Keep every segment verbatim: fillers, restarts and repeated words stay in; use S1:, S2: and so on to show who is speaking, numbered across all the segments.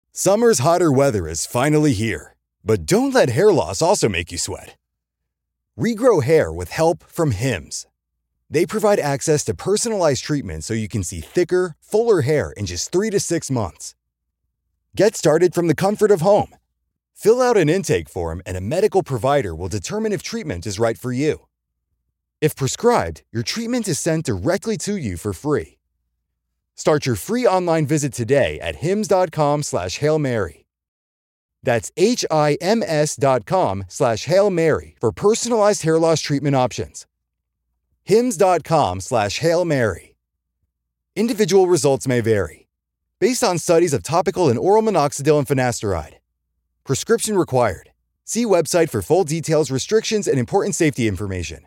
S1: Summer's hotter weather is finally here, but don't let hair loss also make you sweat. Regrow hair with help from Hims. They provide access to personalized treatment so you can see thicker, fuller hair in just three to six months. Get started from the comfort of home. Fill out an intake form and a medical provider will determine if treatment is right for you. If prescribed, your treatment is sent directly to you for free. Start your free online visit today at hims.com slash Hail Mary. That's H-I-M-S dot com slash Hail Mary for personalized hair loss treatment options. Hims.com slash Hail Mary. Individual results may vary. Based on studies of topical and oral minoxidil and finasteride. Prescription required. See website for full details, restrictions, and important safety information.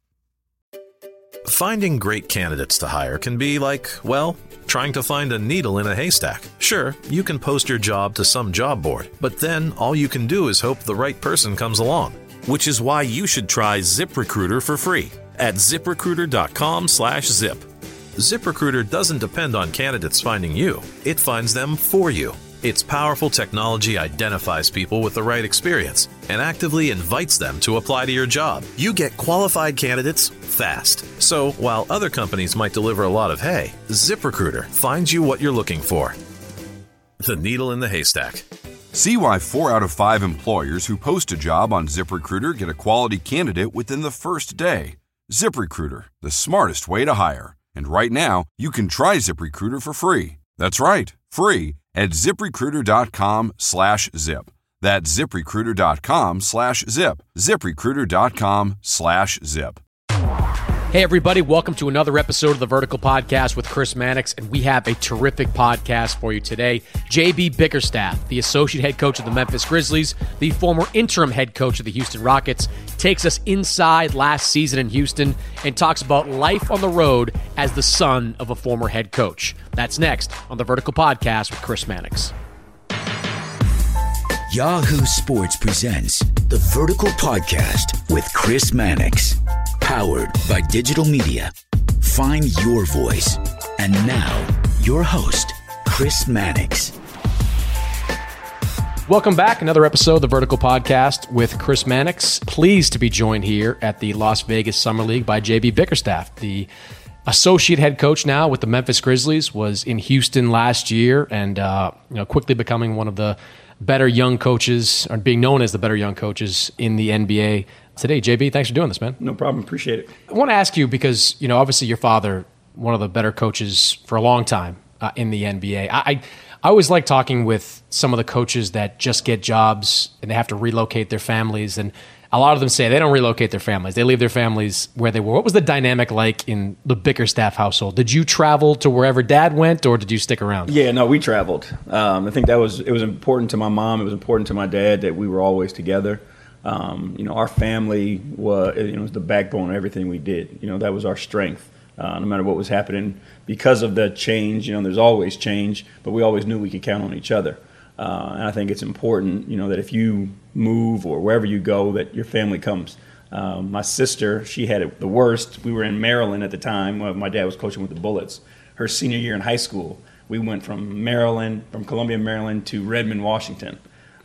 S2: Finding great candidates to hire can be like, well, trying to find a needle in a haystack. Sure, you can post your job to some job board, but then all you can do is hope the right person comes along. Which is why you should try ZipRecruiter for free at ZipRecruiter.com slash zip. ZipRecruiter doesn't depend on candidates finding you. It finds them for you. Its powerful technology identifies people with the right experience and actively invites them to apply to your job. You get qualified candidates fast. So while other companies might deliver a lot of hay, ZipRecruiter finds you what you're looking for. The needle in the haystack.
S3: See why four out of five employers who post a job on ZipRecruiter get a quality candidate within the first day. ZipRecruiter, the smartest way to hire. And right now, you can try ZipRecruiter for free. That's right, free at ZipRecruiter.com slash zip. That's ZipRecruiter.com slash zip. ZipRecruiter.com slash zip.
S4: Hey everybody, welcome to another episode of the Vertical Podcast with Chris Mannix, and we have a terrific podcast for you today. J B Bickerstaff, the associate head coach of the Memphis Grizzlies, the former interim head coach of the Houston Rockets, takes us inside last season in Houston and talks about life on the road as the son of a former head coach. That's next on the Vertical Podcast with Chris Mannix.
S5: Yahoo Sports presents the Vertical Podcast with Chris Mannix. Powered by digital media. Find your voice. And now, your host, Chris Mannix.
S4: Welcome back. Another episode of the Vertical Podcast with Chris Mannix. Pleased to be joined here at the Las Vegas Summer League by J B Bickerstaff, the associate head coach now with the Memphis Grizzlies, was in Houston last year and uh, you know, quickly becoming one of the better young coaches, or being known as the better young coaches in the N B A today. J B, thanks for doing this, man.
S6: No problem. Appreciate it.
S4: I want to ask you because, you know, obviously your father, one of the better coaches for a long time uh, in the N B A. I, I I always like talking with some of the coaches that just get jobs and they have to relocate their families. And a lot of them say they don't relocate their families. They leave their families where they were. What was the dynamic like in the Bickerstaff household? Did you travel to wherever Dad went, or did you stick around?
S6: Yeah, no, we traveled. Um, I think that was it was important to my mom. It was important to my dad that we were always together. Um, you know, our family was, you know, was the backbone of everything we did. You know, that was our strength. Uh, no matter what was happening, because of the change, you know, there's always change, but we always knew we could count on each other. Uh, and I think it's important, you know, that if you move or wherever you go, that your family comes. Um, my sister, she had it the worst. We were in Maryland at the time. Well, my dad was coaching with the Bullets. Her senior year in high school, we went from Maryland, from Columbia, Maryland to Redmond, Washington.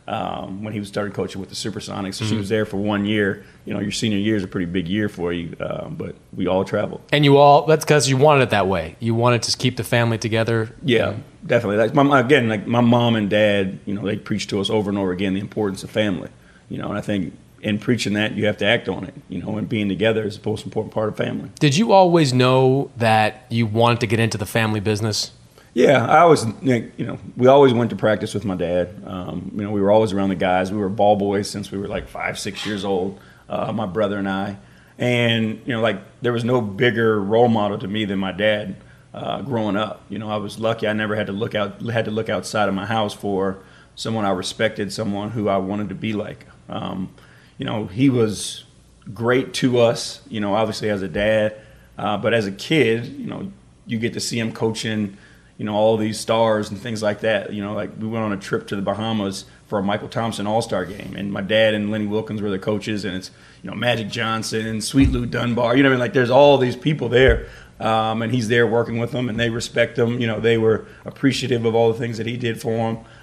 S6: Um, when he started coaching with the Supersonics. So mm-hmm. She was there for one year. You know, your senior year is a pretty big year for you, uh, but we all traveled.
S4: And you all, that's because you wanted it that way. You wanted to keep the family together.
S6: Yeah, definitely. Like my, again, like my mom and dad, you know, they preached to us over and over again the importance of family. You know, and I think in preaching that, you have to act on it. You know, and being together is the most important part of family.
S4: Did you always know that you wanted to get into the family business?
S6: Yeah, I always, you know, we always went to practice with my dad. Um, you know, we were always around the guys. We were ball boys since we were like five, six years old, uh, my brother and I. And, you know, like there was no bigger role model to me than my dad uh, growing up. You know, I was lucky I never had to look out, had to look outside of my house for someone I respected, someone who I wanted to be like. Um, you know, he was great to us, you know, obviously as a dad. Uh, but as a kid, you know, you get to see him coaching, you know, all these stars and things like that. You know, like we went on a trip to the Bahamas for a Michael Thompson All-Star game, and my dad and Lenny Wilkins were the coaches, and it's, you know, Magic Johnson, Sweet Lou Dunbar, you know, I mean, like there's all these people there, um, and he's there working with them, and they respect him. You know, they were appreciative of all the things that he did for them.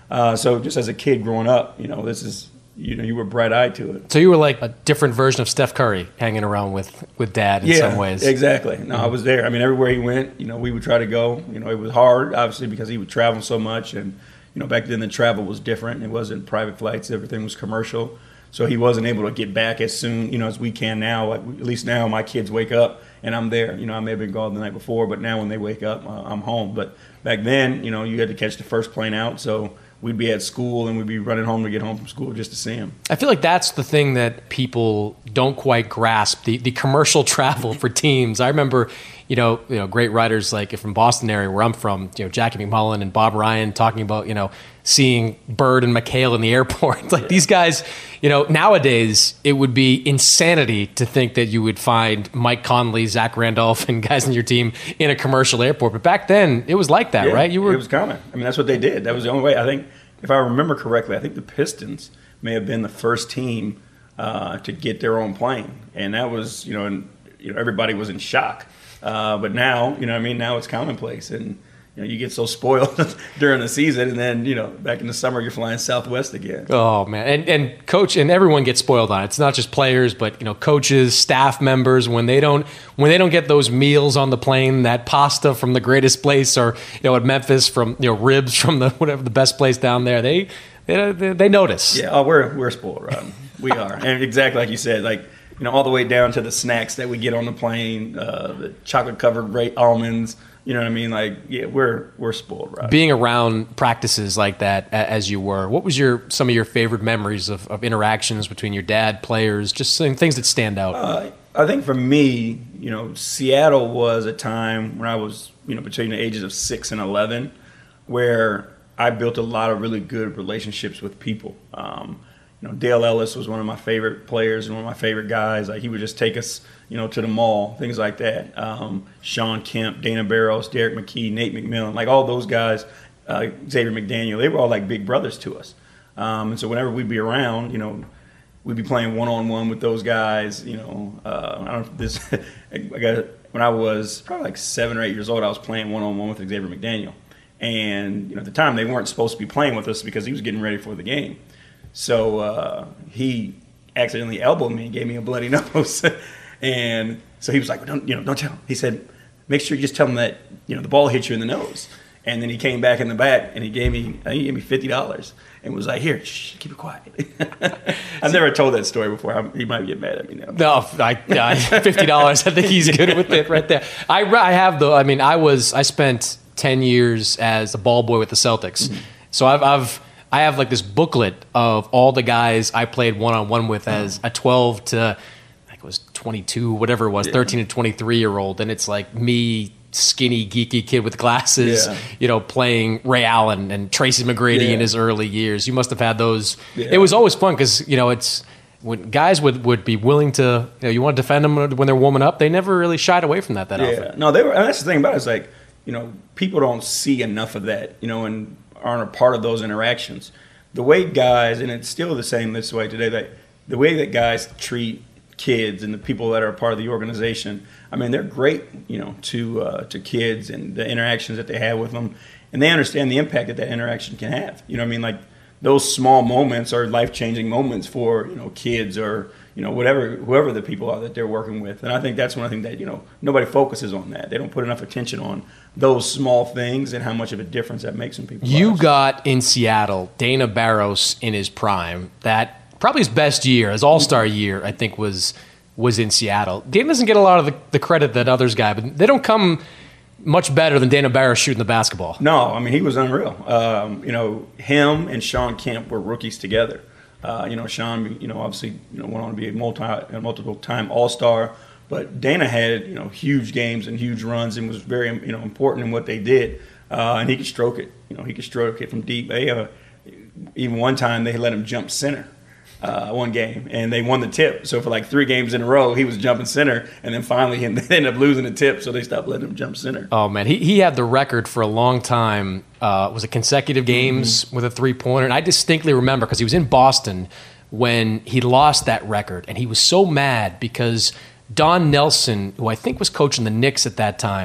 S6: Uh, so just as a kid growing up, you know, this is, you know, you were bright-eyed to it.
S4: So you were like a different version of Steph Curry hanging around with, with Dad in
S6: yeah,
S4: some ways.
S6: Exactly. No, I was there. I mean, everywhere he went, you know, we would try to go. You know, it was hard, obviously, because he would travel so much. And, you know, back then the travel was different. It wasn't private flights. Everything was commercial. So he wasn't able to get back as soon, you know, as we can now. Like, at least now my kids wake up and I'm there. You know, I may have been gone the night before, but now when they wake up, uh, I'm home. But back then, you know, you had to catch the first plane out. So we'd be at school and we'd be running home to get home from school just to see him.
S4: I feel like that's the thing that people don't quite grasp, the, the commercial travel for teams. I remember, you know, you know, great writers like from Boston area where I'm from, you know, Jackie McMullen and Bob Ryan talking about, you know, seeing Bird and McHale in the airport. Like yeah. These guys, you know, nowadays it would be insanity to think that you would find Mike Conley, Zach Randolph, and guys in your team in a commercial airport. But back then it was like that,
S6: yeah,
S4: right? You were.
S6: It was common. I mean, that's what they did. That was the only way. I think, if I remember correctly, I think the Pistons may have been the first team uh, to get their own plane, and that was, you know, and you know everybody was in shock. Uh, but now, you know what I mean? Now it's commonplace. And, you know, you get so spoiled during the season. And then, you know, back in the summer, you're flying Southwest again.
S4: Oh, man. And, and coach and everyone gets spoiled on it. It's not just players, but, you know, coaches, staff members, when they don't when they don't get those meals on the plane, that pasta from the greatest place or, you know, at Memphis from, you know, ribs from the whatever the best place down there, they they, they notice.
S6: Yeah, oh, we're, we're spoiled, Rob. We are. And exactly like you said, like, you know, all the way down to the snacks that we get on the plane, uh, the chocolate-covered almonds. You know what I mean? Like, yeah, we're we're spoiled, right?
S4: Being around practices like that as you were, what was your some of your favorite memories of, of interactions between your dad, players, just things that stand out?
S6: Uh, I think for me, you know, Seattle was a time when I was, you know, between the ages of six and eleven, where I built a lot of really good relationships with people. Um, You know, Dale Ellis was one of my favorite players and one of my favorite guys. Like, he would just take us, you know, to the mall, things like that. Um, Sean Kemp, Dana Barros, Derek McKee, Nate McMillan, like all those guys, uh, Xavier McDaniel, they were all like big brothers to us. Um, and so whenever we'd be around, you know, we'd be playing one-on-one with those guys. You know, uh, I don't know if this, I got, when I was probably like seven or eight years old, I was playing one-on-one with Xavier McDaniel. And, you know, at the time they weren't supposed to be playing with us because he was getting ready for the game. So uh, he accidentally elbowed me and gave me a bloody nose. And so he was like, don't, you know, don't tell him. He said, make sure you just tell him that, you know, the ball hit you in the nose. And then he came back in the back and he gave me, he gave me fifty dollars and was like, here, shh, keep it quiet. I've never told that story before. I'm, he might get mad at me now.
S4: No, I, I, fifty dollars. I think he's good with it right there. I, I have though. I mean, I was, I spent ten years as a ball boy with the Celtics. Mm-hmm. So I've, I've, I have like this booklet of all the guys I played one-on-one with as a twelve to, I think it was twenty-two, whatever it was, yeah. thirteen to twenty-three year old. And it's like me, skinny, geeky kid with glasses, yeah. you know, playing Ray Allen and Tracy McGrady yeah. in his early years. You must have had those. Yeah. It was always fun because, you know, it's when guys would, would be willing to, you know, you want to defend them when they're warming up. They never really shied away from that that
S6: yeah.
S4: often.
S6: No, they were, and that's the thing about it. It's like, you know, people don't see enough of that, you know, and aren't a part of those interactions. The way guys, and it's still the same this way today, that the way that guys treat kids and the people that are a part of the organization, I mean, they're great, you know, to uh, to kids and the interactions that they have with them, and they understand the impact that that interaction can have. You know what I mean? Like, those small moments are life-changing moments for, you know, kids or, you know, whatever, whoever the people are that they're working with. And I think that's one thing that, you know, nobody focuses on that. They don't put enough attention on those small things and how much of a difference that makes in people's
S4: You
S6: lives.
S4: got in Seattle Dana Barros in his prime. That probably his best year, his all-star year, I think, was was in Seattle. Dana doesn't get a lot of the, the credit that others got, but they don't come much better than Dana Barros shooting the basketball.
S6: No, I mean, he was unreal. Um, you know, him and Sean Kemp were rookies together. Uh, you know, Sean, you know, obviously, you know, went on to be a multi, a multiple-time All-Star. But Dana had, you know, huge games and huge runs and was very, you know, important in what they did. Uh, and he could stroke it. You know, he could stroke it from deep. They, uh, even one time they let him jump center uh, one game, and they won the tip. So for like three games in a row, he was jumping center, and then finally he ended up losing the tip, so they stopped letting him jump center.
S4: Oh, man. He he had the record for a long time. Uh, was it consecutive games mm-hmm. with a three-pointer? And I distinctly remember because he was in Boston when he lost that record, and he was so mad because Don Nelson, who I think was coaching the Knicks at that time,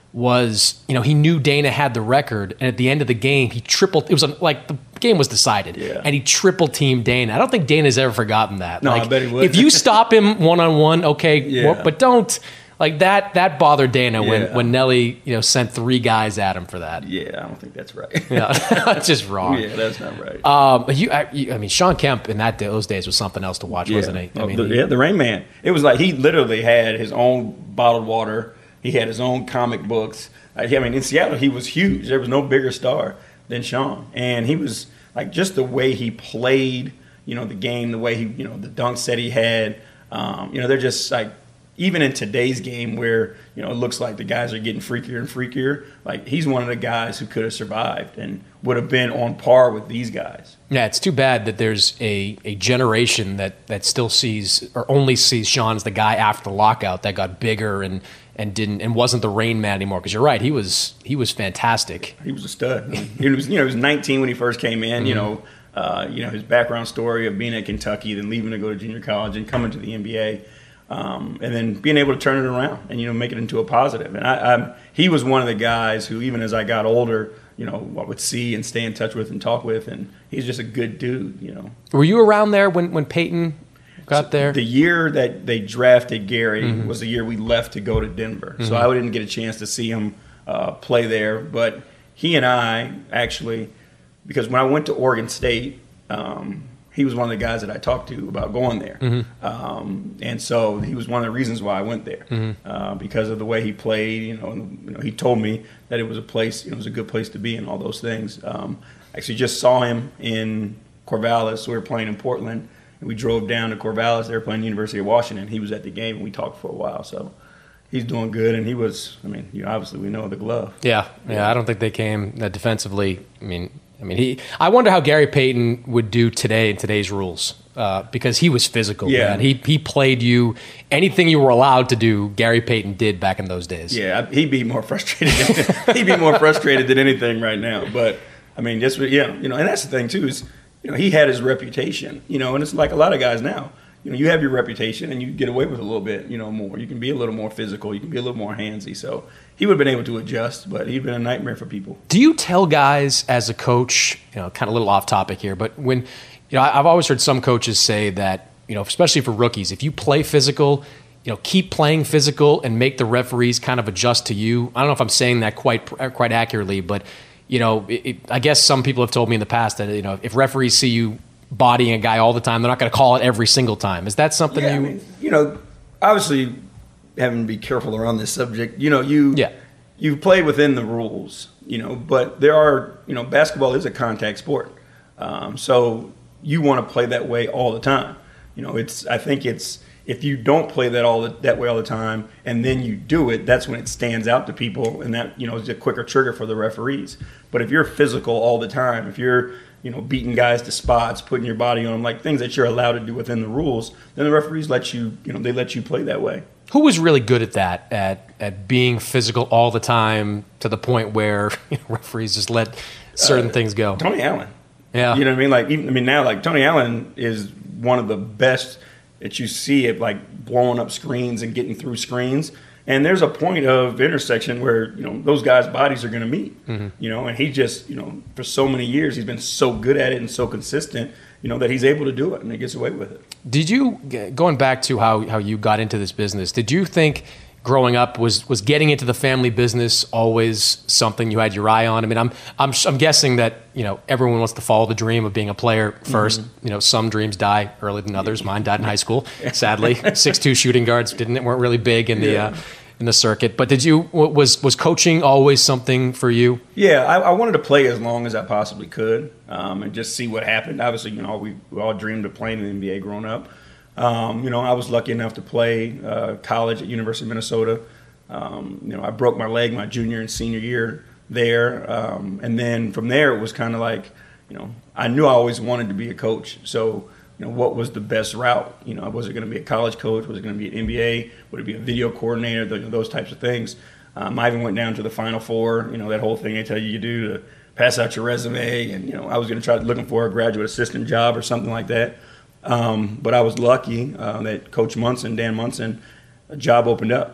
S4: was, you know, he knew Dana had the record, and at the end of the game, he tripled. It was like the game was decided,
S6: yeah.
S4: and he triple teamed Dana. I don't think Dana's ever forgotten that.
S6: No,
S4: like,
S6: I bet he would.
S4: If you stop him one on one, okay,
S6: yeah.
S4: well, but don't like that. That bothered Dana
S6: yeah.
S4: when when Nelly, you know, sent three guys at him for that.
S6: Yeah, I don't think that's right.
S4: Yeah, that's just wrong.
S6: Yeah, that's not right.
S4: Um, you, I, you, I mean, Sean Kemp in that day, those days was something else to watch,
S6: yeah.
S4: wasn't he? I
S6: oh,
S4: mean,
S6: the,
S4: he,
S6: yeah, the Rain Man. It was like he literally had his own bottled water. He had his own comic books. I mean, in Seattle, he was huge. There was no bigger star than Sean. And he was, like, just the way he played, you know, the game, the way he, you know, the dunks that he had. Um, you know, they're just, like, even in today's game where, you know, it looks like the guys are getting freakier and freakier, like, he's one of the guys who could have survived and would have been on par with these guys.
S4: Yeah, it's too bad that there's a, a generation that, that still sees or only sees Sean as the guy after the lockout that got bigger and – and didn't and wasn't the Rain Man anymore. Because you're right, he was he was fantastic.
S6: He was a stud. He was you know he was nineteen when he first came in. Mm-hmm. You know, uh, you know his background story of being at Kentucky, then leaving to go to junior college and coming to the N B A, um, and then being able to turn it around and you know make it into a positive. And I, I he was one of the guys who even as I got older, you know, I would see and stay in touch with and talk with, and he's just a good dude. You know.
S4: Were you around there when when Peyton got there?
S6: The year that they drafted Gary
S4: mm-hmm.
S6: was the year we left to go to Denver.
S4: Mm-hmm.
S6: So I didn't get a chance to see him uh, play there. But he and I actually, because when I went to Oregon State, um, he was one of the guys that I talked to about going there.
S4: Mm-hmm.
S6: Um, and so he was one of the reasons why I went there,
S4: mm-hmm.
S6: uh, because of the way he played. You know, and, you know, he told me that it was a place, you know, it was a good place to be and all those things. Um, actually just saw him in Corvallis. We were playing in Portland. And we drove down to Corvallis. They were playing University of Washington. He was at the game, and we talked for a while. So he's doing good, and he was. I mean, you know, obviously we know the glove.
S4: Yeah, yeah. yeah I don't think they came uh, defensively. I mean, I mean, he. I wonder how Gary Payton would do today in today's rules uh, because he was physical.
S6: Yeah,
S4: man. he he played you anything you were allowed to do. Gary Payton did back in those days.
S6: Yeah, he'd be more frustrated. Than, he'd be more frustrated than anything right now. But I mean, just yeah, you know, and that's the thing too is. You know, he had his reputation, you know, and it's like a lot of guys now. You know, you have your reputation and you get away with a little bit, you know, more. You can be a little more physical. You can be a little more handsy. So he would have been able to adjust, but he'd been a nightmare for people.
S4: Do you tell guys as a coach, you know, kind of a little off topic here, but when, you know, I've always heard some coaches say that, you know, especially for rookies, if you play physical, you know, keep playing physical and make the referees kind of adjust to you. I don't know if I'm saying that quite quite accurately, but you know, it, it, I guess some people have told me in the past that, you know, if referees see you bodying a guy all the time, they're not going to call it every single time. Is that something
S6: yeah,
S4: you...
S6: I mean, you know, obviously having to be careful around this subject, you know, you
S4: yeah.
S6: you play within the rules, you know, but there are, you know, basketball is a contact sport. Um, so you want to play that way all the time. You know, it's, I think it's, if you don't play that all the, that way all the time, and then you do it, that's when it stands out to people, and that you know is a quicker trigger for the referees. But if you're physical all the time, if you're you know beating guys to spots, putting your body on them, like things that you're allowed to do within the rules, then the referees let you you know they let you play that way.
S4: Who was really good at that, at at being physical all the time to the point where you know, referees just let certain uh, things go?
S6: Tony Allen.
S4: Yeah,
S6: you know what I mean. Like even I mean now, like Tony Allen is one of the best that you see it like blowing up screens and getting through screens. And there's a point of intersection where, you know, those guys' bodies are going to meet, mm-hmm. you know, and he just, you know, for so many years, he's been so good at it and so consistent, you know, that he's able to do it and he gets away with it. Did
S4: you, going back to how, how you got into this business, did you think growing up was was getting into the family business always something you had your eye on? I mean, I'm I'm I'm guessing that you know everyone wants to follow the dream of being a player first. Mm-hmm. You know, some dreams die earlier than others. Mine died in high school, sadly. six two shooting guards didn't weren't really big in the yeah. uh, in the circuit. But did you was was coaching always something for you?
S6: Yeah, I, I wanted to play as long as I possibly could, um, and just see what happened. Obviously, you know, we, we all dreamed of playing in the N B A growing up. Um, you know, I was lucky enough to play uh, college at University of Minnesota. Um, you know, I broke my leg my junior and senior year there. Um, and then from there, it was kind of like, you know, I knew I always wanted to be a coach. So, you know, what was the best route? You know, was it going to be a college coach? Was it going to be an N B A? Would it be a video coordinator? Those types of things. Um, I even went down to the Final Four, you know, that whole thing they tell you you do to pass out your resume. And, you know, I was going to try looking for a graduate assistant job or something like that. Um, but I was lucky uh, that Coach Munson, Dan Munson, a job opened up.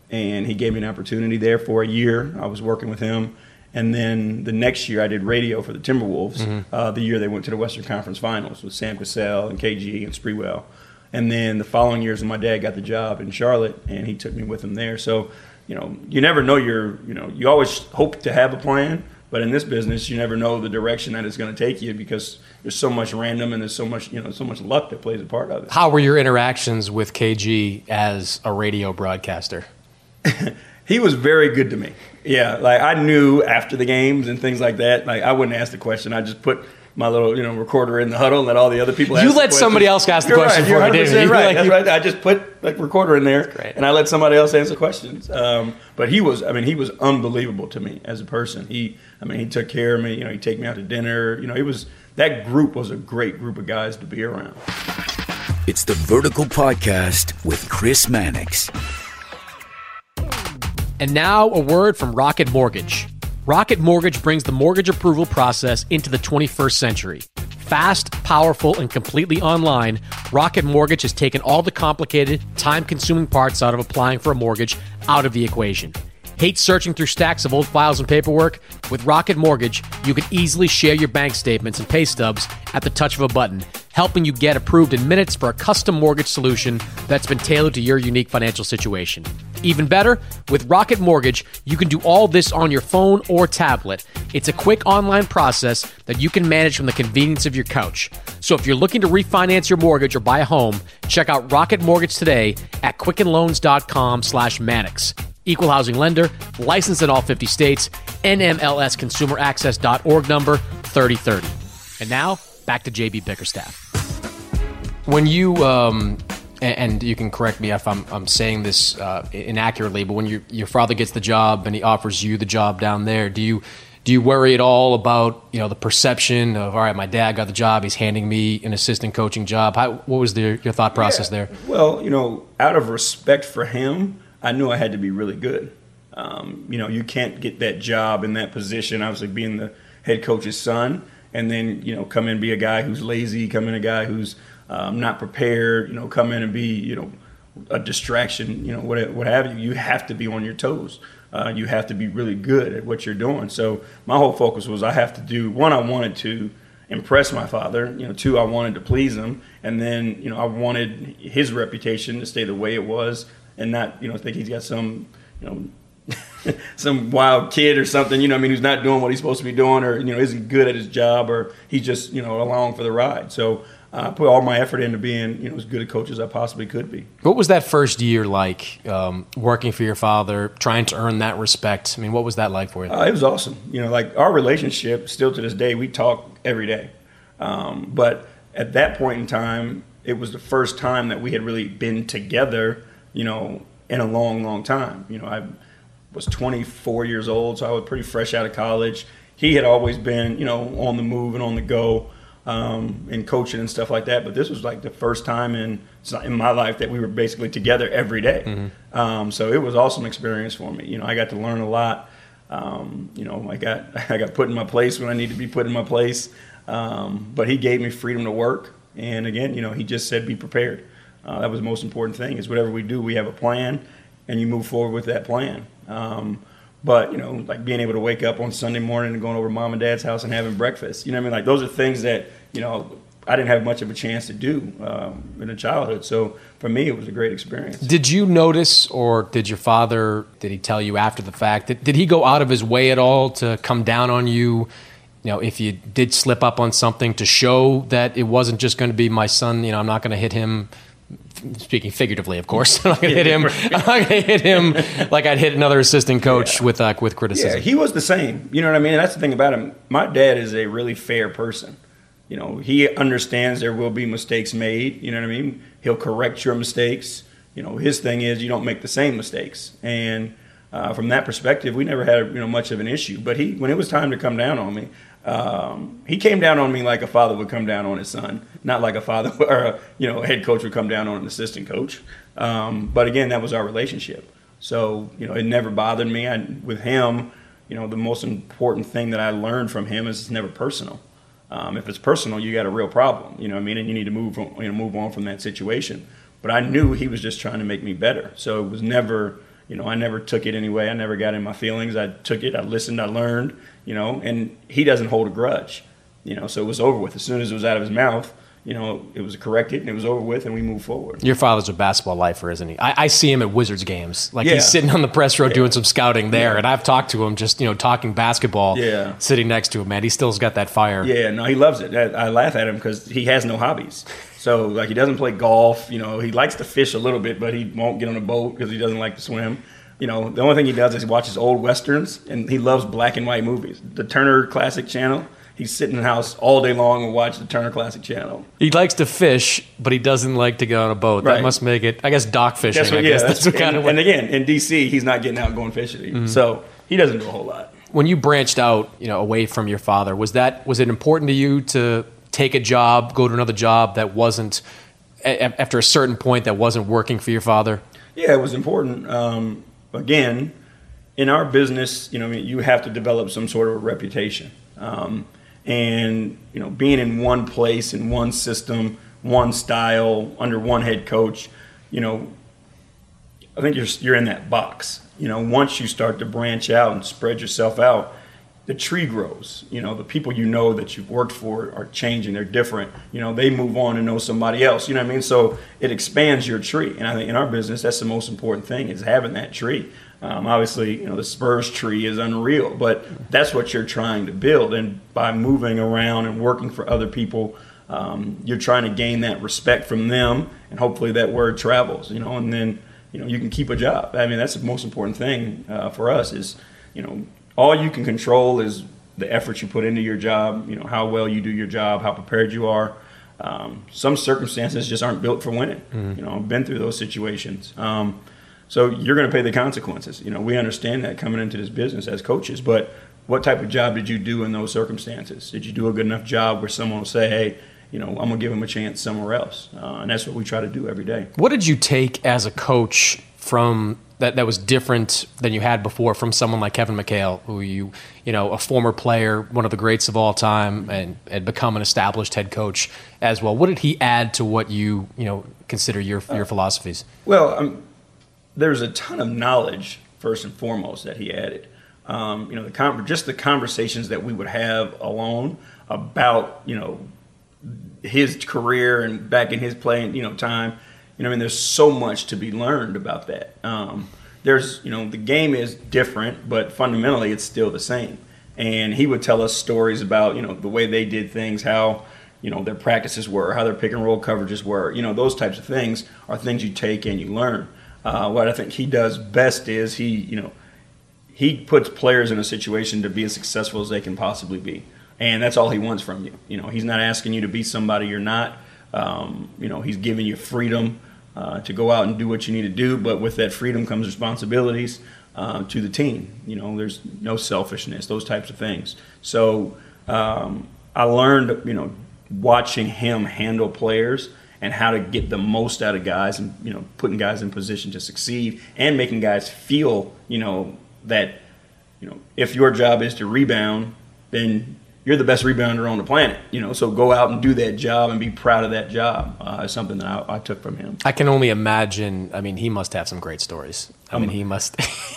S6: and he gave me an opportunity there for a year. I was working with him. And then the next year I did radio for the Timberwolves, mm-hmm. uh, the year they went to the Western Conference Finals with Sam Cassell and K G and Sprewell. And then the following years, my dad got the job in Charlotte, and he took me with him there. So, you know, you never know your, you know, you always hope to have a plan, but in this business, you never know the direction that it's going to take you because there's so much random and there's so much, you know, so much luck that plays a part of it.
S4: How were your interactions with K G as a radio broadcaster?
S6: He was very good to me. Yeah, like I knew after the games and things like that, like I wouldn't ask the question. I just put my little, you know, recorder in the huddle and let all the other people ask
S4: You
S6: the
S4: let somebody else ask the
S6: you're
S4: question
S6: right,
S4: for you, didn't you?
S6: Right.
S4: Like,
S6: That's right. I just put like recorder in there
S4: great.
S6: and I let somebody else answer questions. Um, but he was, I mean, he was unbelievable to me as a person. He, I mean, he took care of me. You know, he'd take me out to dinner. You know, he was, that group was a great group of guys to be around.
S5: It's the Vertical Podcast with Chris Mannix.
S4: And now a word from Rocket Mortgage. Rocket Mortgage brings the mortgage approval process into the twenty-first century. Fast, powerful, and completely online, Rocket Mortgage has taken all the complicated, time-consuming parts out of applying for a mortgage out of the equation. Hate searching through stacks of old files and paperwork? With Rocket Mortgage, you can easily share your bank statements and pay stubs at the touch of a button, helping you get approved in minutes for a custom mortgage solution that's been tailored to your unique financial situation. Even better, with Rocket Mortgage, you can do all this on your phone or tablet. It's a quick online process that you can manage from the convenience of your couch. So if you're looking to refinance your mortgage or buy a home, check out Rocket Mortgage today at quickenloans.com slash Mannix. Equal housing lender, licensed in all fifty states, N M L S consumer access dot org number thirty thirty. And now, back to J B Bickerstaff. When you, um, and you can correct me if I'm, I'm saying this uh, inaccurately, but when your your father gets the job and he offers you the job down there, do you do you worry at all about, you know, the perception of, all right, my dad got the job, he's handing me an assistant coaching job? How, what was the, your thought process yeah. there?
S6: Well, you know, out of respect for him, I knew I had to be really good. Um, you know, you can't get that job in that position, obviously being the head coach's son, and then, you know, come in and be a guy who's lazy, come in a guy who's um, not prepared, you know, come in and be, you know, a distraction, you know, what, what have you. You have to be on your toes. Uh, you have to be really good at what you're doing. So my whole focus was I have to do, one, I wanted to impress my father, you know, two, I wanted to please him, and then, you know, I wanted his reputation to stay the way it was, and not, you know, think he's got some, you know, some wild kid or something, you know, I mean, who's not doing what he's supposed to be doing, or, you know, isn't good at his job, or he's just, you know, along for the ride. So I uh, put all my effort into being, you know, as good a coach as I possibly could be.
S4: What was that first year like, um, working for your father, trying to earn that respect? I mean, what was that like for you?
S6: Uh, it was awesome. You know, like our relationship, still to this day, we talk every day. Um, but at that point in time, it was the first time that we had really been together, you know, in a long, long time. You know, I was twenty-four years old, so I was pretty fresh out of college. He had always been, you know, on the move and on the go, um, and coaching and stuff like that. But this was like the first time in in my life that we were basically together every day. Mm-hmm. Um, so it was an awesome experience for me. You know, I got to learn a lot. Um, you know, I got I got put in my place when I needed to be put in my place. Um, but he gave me freedom to work. And again, you know, he just said, be prepared. Uh, that was the most important thing, is whatever we do, we have a plan, and you move forward with that plan. Um, but, you know, like being able to wake up on Sunday morning and going over to mom and dad's house and having breakfast, you know what I mean? Like those are things that, you know, I didn't have much of a chance to do um, in a childhood. So for me, it was a great experience.
S4: Did you notice, or did your father, did he tell you after the fact, did, did he go out of his way at all to come down on you? You know, if you did slip up on something, to show that it wasn't just going to be my son, you know, I'm not going to hit him, speaking figuratively, of course, I'm not going to hit him, I'm not going to hit him like I'd hit another assistant coach yeah. with uh, with criticism.
S6: Yeah, he was the same. You know what I mean? And that's the thing about him. My dad is a really fair person. You know, he understands there will be mistakes made. You know what I mean? He'll correct your mistakes. You know, his thing is you don't make the same mistakes. And uh, from that perspective, we never had, you know, much of an issue. But he, when it was time to come down on me, Um, he came down on me like a father would come down on his son, not like a father or a, you know, a head coach would come down on an assistant coach. Um, but again, that was our relationship. So, you know, it never bothered me. I, with him, you know, the most important thing that I learned from him is it's never personal. Um, if it's personal, you got a real problem, you know what I mean? And you need to move on, you know, move on from that situation. But I knew he was just trying to make me better. So it was never, you know, I never took it anyway. I never got in my feelings. I took it, I listened, I learned, you know, and he doesn't hold a grudge, you know, so it was over with. As soon as it was out of his mouth, you know, it was corrected and it was over with and we moved forward.
S4: Your father's a basketball lifer, isn't he? I, I see him at Wizards games. Like,
S6: yeah.
S4: he's sitting on the press row
S6: yeah.
S4: doing some scouting there,
S6: yeah.
S4: and I've talked to him just, you know, talking basketball,
S6: yeah.
S4: sitting next to him, man. He still's got that fire.
S6: Yeah, no, he loves it. I, I laugh at him because he has no hobbies. So, like, he doesn't play golf. You know, he likes to fish a little bit, but he won't get on a boat because he doesn't like to swim. You know, the only thing he does is he watches old Westerns, and he loves black and white movies. The Turner Classic Channel, he's sitting in the house all day long and watch the Turner Classic Channel.
S4: He likes to fish, but he doesn't like to get on a boat. Right. That must make it, I guess, dock fishing.
S6: That's what,
S4: I guess
S6: yeah,
S4: that's, that's what kind
S6: and,
S4: of.
S6: And again, in D C, he's not getting out and going fishing. Mm-hmm. So he doesn't do a whole lot.
S4: When you branched out, you know, away from your father, was that was it important to you to take a job, go to another job that wasn't, a- after a certain point, that wasn't working for your father?
S6: Yeah, it was important. Um, again, in our business, you know, I mean, you have to develop some sort of a reputation. Um, and, you know, being in one place, in one system, one style, under one head coach, you know, I think you're you're in that box. You know, once you start to branch out and spread yourself out, the tree grows. You know, the people you know that you've worked for are changing. They're different. You know, they move on to know somebody else. You know what I mean? So it expands your tree. And I think in our business, that's the most important thing, is having that tree. Um, obviously, you know, the Spurs tree is unreal, but that's what you're trying to build. And by moving around and working for other people, um, you're trying to gain that respect from them, and hopefully that word travels, you know, and then, you know, you can keep a job. I mean, that's the most important thing uh, for us is, you know, all you can control is the effort you put into your job, you know, how well you do your job, how prepared you are. Um, some circumstances just aren't built for winning. Mm-hmm. You know, I've been through those situations. Um, So you're going to pay the consequences. You know, we understand that coming into this business as coaches, but what type of job did you do in those circumstances? Did you do a good enough job where someone will say, hey, you know, I'm going to give him a chance somewhere else? Uh, and that's what we try to do every day.
S4: What did you take as a coach from that that was different than you had before from someone like Kevin McHale, who you, you know, a former player, one of the greats of all time, and had become an established head coach as well? What did he add to what you, you know, consider your your uh, philosophies?
S6: Well, um, there's a ton of knowledge, first and foremost, that he added. Um, you know, the con- just the conversations that we would have alone about, you know, his career and back in his playing, you know, time. You know, I mean, there's so much to be learned about that. Um, there's, you know, the game is different, but fundamentally it's still the same. And he would tell us stories about, you know, the way they did things, how, you know, their practices were, how their pick and roll coverages were. You know, those types of things are things you take and you learn. Uh, what I think he does best is he, you know, he puts players in a situation to be as successful as they can possibly be, and that's all he wants from you. You know, he's not asking you to be somebody you're not. Um, you know, he's giving you freedom uh, to go out and do what you need to do, but with that freedom comes responsibilities uh, to the team. You know, there's no selfishness, those types of things. So um, I learned, you know, watching him handle players and how to get the most out of guys, and, you know, putting guys in position to succeed and making guys feel, you know, that, you know, if your job is to rebound, then you're the best rebounder on the planet, you know, so go out and do that job and be proud of that job uh, is something that I, I took from him.
S4: I can only imagine, I mean, he must have some great stories. I um, mean, he must,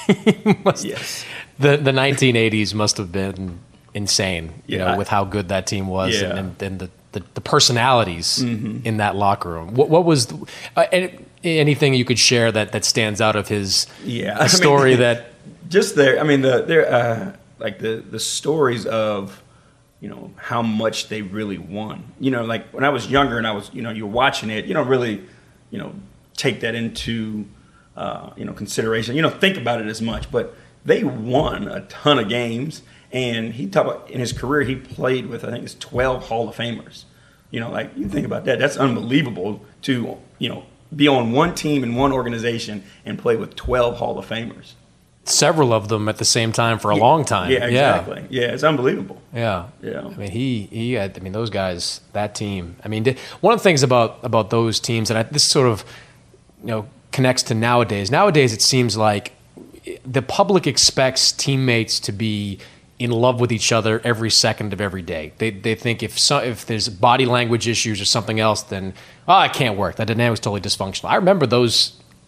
S4: he must
S6: yes.
S4: The, the nineteen eighties must have been insane, you
S6: yeah,
S4: know,
S6: I,
S4: with how good that team was
S6: yeah.
S4: and, and, and the, the, the personalities
S6: mm-hmm.
S4: in that locker room. What, what was, the, uh, anything you could share that, that stands out of his
S6: yeah.
S4: a story
S6: I mean,
S4: that...
S6: Just there, I mean, the there, uh, like the, the stories of, you know, how much they really won. You know, like when I was younger and I was, you know, you're watching it, you don't really, you know, take that into, uh, you know, consideration. You don't think about it as much, but they won a ton of games. And he talked about in his career, he played with, I think it's twelve Hall of Famers. You know, like you think about that, that's unbelievable to, you know, be on one team in one organization and play with twelve Hall of Famers.
S4: Several of them at the same time for a long time.
S6: Yeah, exactly. Yeah, yeah, it's unbelievable.
S4: Yeah.
S6: Yeah.
S4: I mean, he, he had, I mean, those guys, that team. I mean, one of the things about, about those teams, and I, this sort of, you know, connects to nowadays. Nowadays, it seems like the public expects teammates to be in love with each other every second of every day. They they think if so, if there's body language issues or something else, then, oh, it can't work. That dynamic's totally dysfunctional. I remember those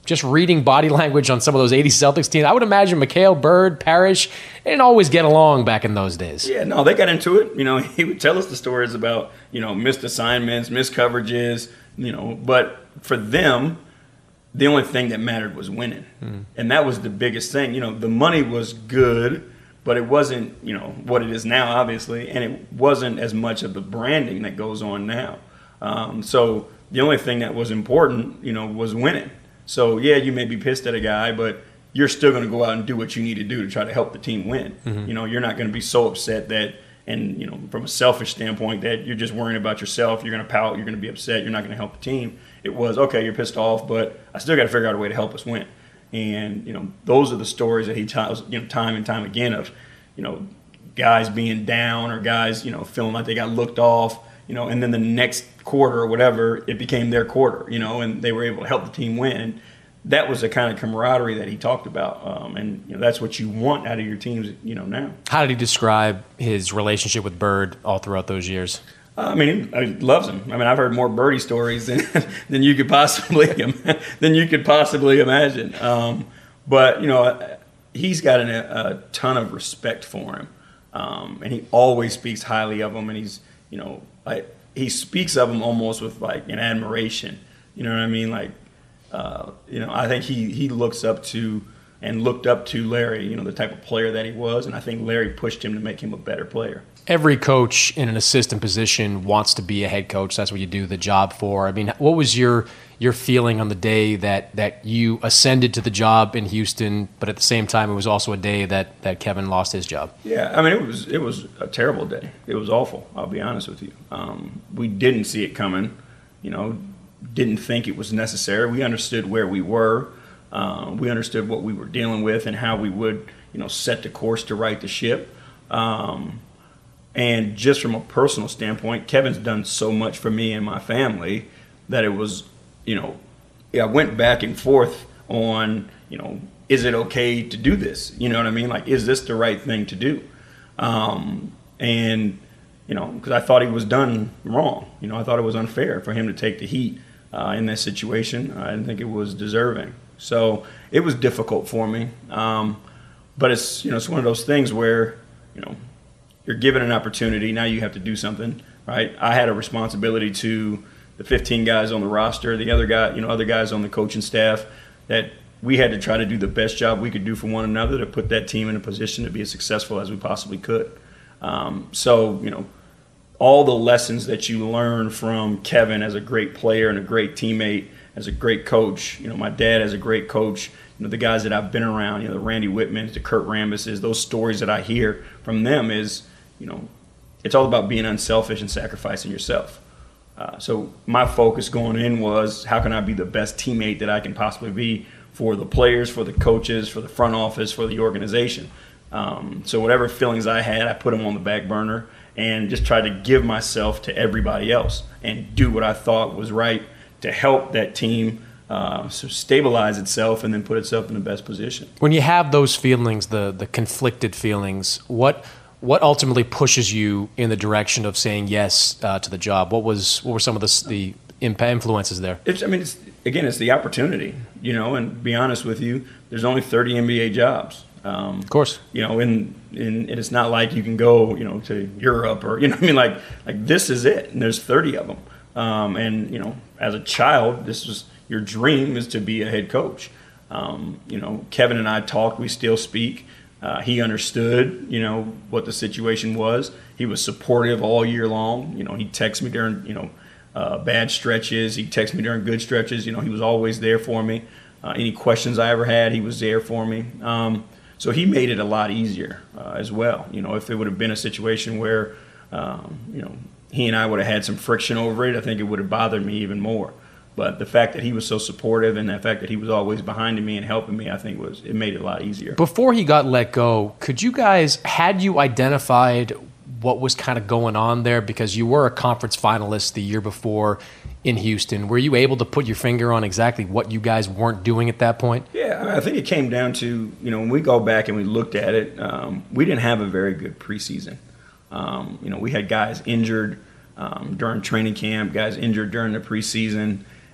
S4: just reading body language on some of those eighties Celtics teams, I would imagine McHale, Bird, Parrish, they didn't always get along back in those days.
S6: Yeah, no, they got into it. You know, he would tell us the stories about, you know, missed assignments, missed coverages, you know, but for them, the only thing that mattered was winning. Mm. And that was the biggest thing. You know, the money was good, but it wasn't, you know, what it is now, obviously, and it wasn't as much of the branding that goes on now. Um, so the only thing that was important, you know, was winning. So, yeah, you may be pissed at a guy, but you're still going to go out and do what you need to do to try to help the team win. Mm-hmm. You know, you're not going to be so upset that, and, you know, from a selfish standpoint, that you're just worrying about yourself. You're going to pout. You're going to be upset. You're not going to help the team. It was, okay, you're pissed off, but I still got to figure out a way to help us win. And, you know, those are the stories that he tells, you know, time and time again of, you know, guys being down or guys, you know, feeling like they got looked off, you know, and then the next quarter or whatever, it became their quarter, you know, and they were able to help the team win. And that was the kind of camaraderie that he talked about. Um, and, you know, that's what you want out of your teams, you know, now.
S4: How did he describe his relationship with Bird all throughout those years?
S6: Uh, I mean, he, he loves him. I mean, I've heard more Birdie stories than than you could possibly than you could possibly imagine. Um, but, you know, he's got an, a ton of respect for him. Um, and he always speaks highly of him. And he's, you know, like, he speaks of him almost with like an admiration. You know what I mean? Like, uh, you know, I think he, he looks up to and looked up to Larry, you know, the type of player that he was. And I think Larry pushed him to make him a better player.
S4: Every coach in an assistant position wants to be a head coach. That's what you do the job for. I mean, what was your your feeling on the day that, that you ascended to the job in Houston, but at the same time it was also a day that, that Kevin lost his job?
S6: Yeah, I mean, it was it was a terrible day. It was awful, I'll be honest with you. Um, we didn't see it coming, you know, didn't think it was necessary. We understood where we were. Uh, we understood what we were dealing with and how we would, you know, set the course to right the ship. Um, and just from a personal standpoint, Kevin's done so much for me and my family that it was, you know, I went back and forth on, you know, is it okay to do this? You know what I mean? Like, is this the right thing to do? Um, and, you know, because I thought he was done wrong. You know, I thought it was unfair for him to take the heat uh, in this situation. I didn't think it was deserving. So it was difficult for me. Um, but it's, you know, it's one of those things where, you know, you're given an opportunity. Now you have to do something, right? I had a responsibility to the fifteen guys on the roster, the other guy, you know, other guys on the coaching staff, that we had to try to do the best job we could do for one another to put that team in a position to be as successful as we possibly could. Um, so, you know, all the lessons that you learn from Kevin as a great player and a great teammate, as a great coach, you know, my dad as a great coach, you know, the guys that I've been around, you know, the Randy Whitmans, the Kurt Rambuses, those stories that I hear from them is, you know, it's all about being unselfish and sacrificing yourself. Uh, so my focus going in was, how can I be the best teammate that I can possibly be for the players, for the coaches, for the front office, for the organization. Um, so whatever feelings I had, I put them on the back burner and just tried to give myself to everybody else and do what I thought was right to help that team uh, so stabilize itself and then put itself in the best position.
S4: When you have those feelings, the the conflicted feelings, what what ultimately pushes you in the direction of saying yes uh, to the job? What was what were some of the the influences there?
S6: It's, I mean, it's, again, it's the opportunity, you know. And to be honest with you, there's only thirty N B A jobs. Um,
S4: of course,
S6: you know, and, and it's not like you can go, you know, to Europe or, you know, I mean, like like this is it, and there's thirty of them. Um, and you know, as a child, this was your dream, is to be a head coach. Um, you know, Kevin and I talked. We still speak. Uh, he understood, you know, what the situation was. He was supportive all year long. You know, he texted me during, you know, uh, bad stretches. He texted me during good stretches. You know, he was always there for me. Uh, any questions I ever had, he was there for me. Um, so he made it a lot easier uh, as well. You know, if it would have been a situation where, um, you know, he and I would have had some friction over it, I think it would have bothered me even more. But the fact that he was so supportive and the fact that he was always behind me and helping me, I think was it made it a lot easier.
S4: Before he got let go, could you guys, had you identified what was kind of going on there? Because you were a conference finalist the year before in Houston. Were you able to put your finger on exactly what you guys weren't doing at that point?
S6: Yeah, I, mean, I think it came down to, you know, when we go back and we looked at it, um, we didn't have a very good preseason. Um, you know, we had guys injured um, during training camp, guys injured during the preseason.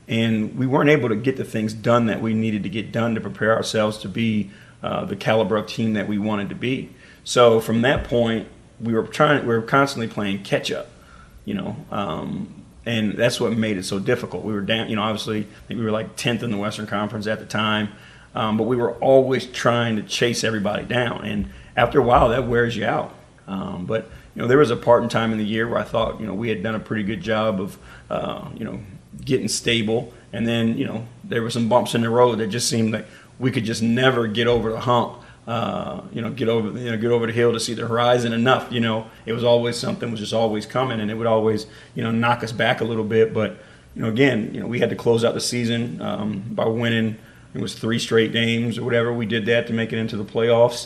S6: and we weren't able to get the things done that we needed to get done to prepare ourselves to be uh, the caliber of team that we wanted to be. So from that point, we were trying, we were constantly playing catch up, you know, um, and that's what made it so difficult. We were down, you know, obviously, I think we were like tenth in the Western Conference at the time, um, but we were always trying to chase everybody down, and after a while, that wears you out. Um, but you know, there was a part in time in the year where I thought, you know, we had done a pretty good job of, uh, you know, getting stable, and then, you know, there were some bumps in the road that just seemed like we could just never get over the hump. Uh, you know, get over, you know, get over the hill to see the horizon enough. You know, it was always something was just always coming, and it would always, you know, knock us back a little bit. But, you know, again, you know, we had to close out the season um, by winning. It was three straight games or whatever. We did that to make it into the playoffs,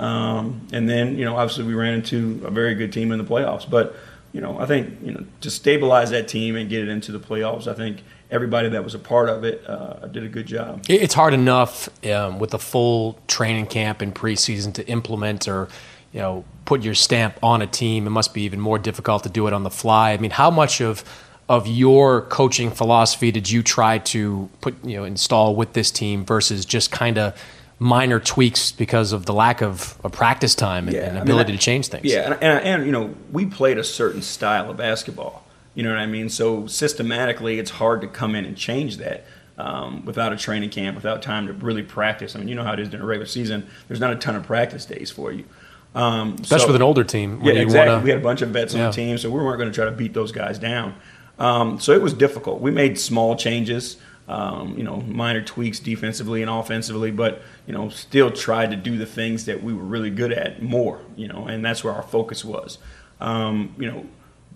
S6: um, and then, you know, obviously we ran into a very good team in the playoffs. But, you know, I think, you know, to stabilize that team and get it into the playoffs, I think everybody that was a part of it uh, did a good job.
S4: It's hard enough um, with a full training camp and preseason to implement or, you know, put your stamp on a team. It must be even more difficult to do it on the fly. I mean, how much of of your coaching philosophy did you try to put, you know, install with this team versus just kind of minor tweaks because of the lack of, of practice time and,
S6: yeah,
S4: and
S6: I
S4: ability
S6: mean, I,
S4: to change things?
S6: Yeah, and, and, and, you know, we played a certain style of basketball. You know what I mean? So systematically, it's hard to come in and change that um, without a training camp, without time to really practice. I mean, you know how it is during a regular season. There's not a ton of practice days for you. Um,
S4: Especially
S6: so,
S4: with an older team.
S6: Yeah,
S4: you
S6: exactly.
S4: Wanna,
S6: we had a bunch of vets
S4: yeah.
S6: on the team, so we weren't going to try to beat those guys down. Um, so it was difficult. We made small changes, um, you know, minor tweaks defensively and offensively, but, you know, still tried to do the things that we were really good at more, you know, and that's where our focus was. Um, you know,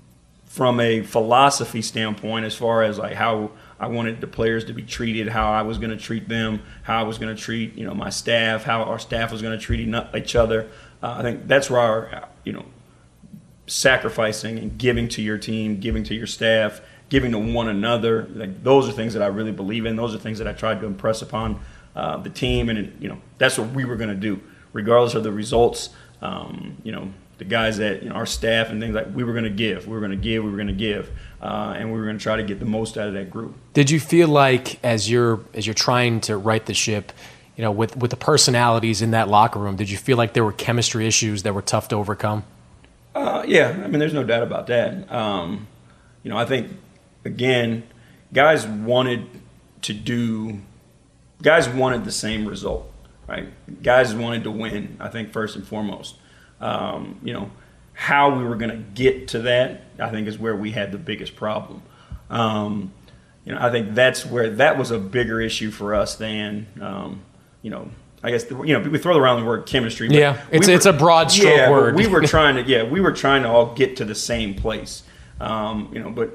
S6: from a philosophy standpoint, as far as like how I wanted the players to be treated, how I was going to treat them, how I was going to treat, you know, my staff, how our staff was going to treat each other, uh, I think that's where our, you know, sacrificing and giving to your team, giving to your staff, giving to one another, like those are things that I really believe in. Those are things that I tried to impress upon uh, the team, and it, you know, that's what we were going to do, regardless of the results. Um, you know, the guys that, you know, our staff and things, like we were going to give, we were going to give, we were going to give, uh, and we were going to try to get the most out of that group.
S4: Did you feel like as you're as you're trying to right the ship, you know, with with the personalities in that locker room, did you feel like there were chemistry issues that were tough to overcome?
S6: Uh, yeah, I mean, there's no doubt about that. Um, you know, I think, again, guys wanted to do, guys wanted the same result, right? Guys wanted to win, I think, first and foremost. Um, you know, how we were going to get to that, I think, is where we had the biggest problem. Um, you know, I think that's where that was a bigger issue for us than, um, you know, I guess, the, you know, we throw around the word chemistry. But
S4: yeah, it's
S6: we were,
S4: it's a broad stroke
S6: yeah,
S4: word.
S6: we were trying to, yeah, we were trying to all get to the same place. Um, you know, but